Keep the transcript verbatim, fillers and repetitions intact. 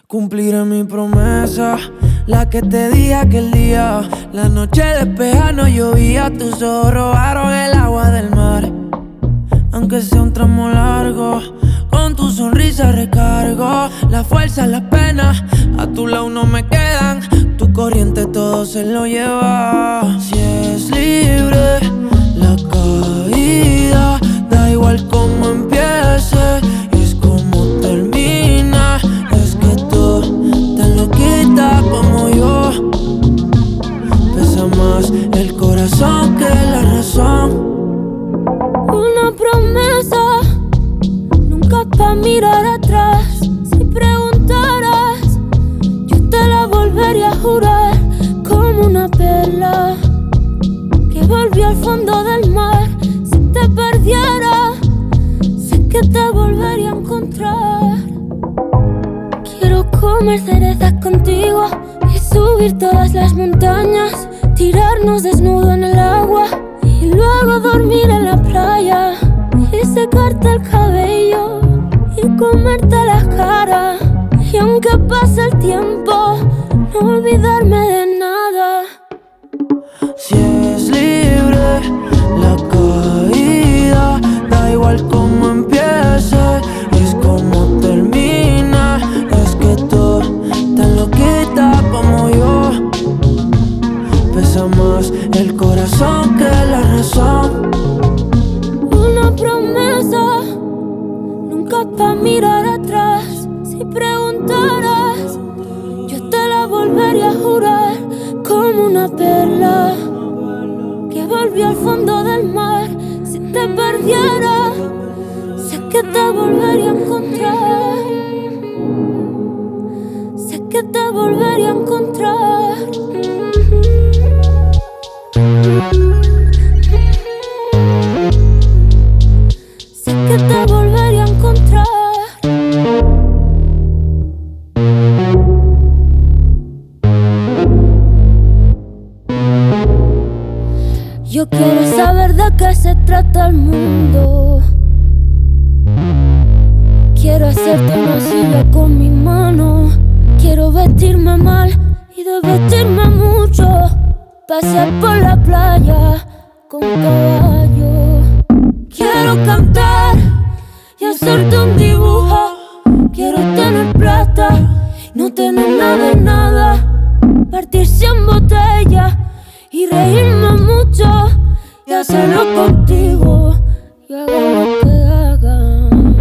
Cumpliré mi promesa, la que te di aquel día. La noche despejada no llovía, tus ojos robaron el agua del mar. Aunque sea un tramo largo, con tu sonrisa recargo la fuerza, las penas, a tu lado no me quedan. Tu corriente todo se lo lleva. Si es libre la caída, da igual cómo empiece, es como termina. Es que tú te lo quitas como yo. Pesa más el corazón que la razón. Una promesa, nunca pa' mirar atrás. Si preguntaras, yo te la volvería a jurar. Como una perla que volvió al fondo del mar. Si te perdiera, sé que te volvería a encontrar. Quiero comer cerezas contigo y subir todas las montañas, tirarnos desnudo en el agua y luego dormir en la playa y secarte el cabello y comerte la cara. Y aunque pase el tiempo, no olvidarme de nada. Si es libre la caída, da igual cómo empiece, es como termina. Es que tú te lo quitas como yo. Pesa más el corazón que la razón. Una promesa, nunca pa' mirar atrás. Si preguntaras, yo te la volvería a jurar. Como una perla que volvió al fondo del mar. Si te perdiera, sé que te volvería a encontrar. Sé que te volvería a encontrar. Sé que te volvería a encontrar. Yo quiero saber de qué se trata el mundo. Quiero hacerte una silla con mi mano. Quiero vestirme mal y de vestirme mucho. Pasear por la playa con caballo. Quiero cantar y hacerte un dibujo. Quiero tener plata y no tener nada de nada. Partir cien botellas y reírme mucho y hacerlo contigo y hagan lo que hagan.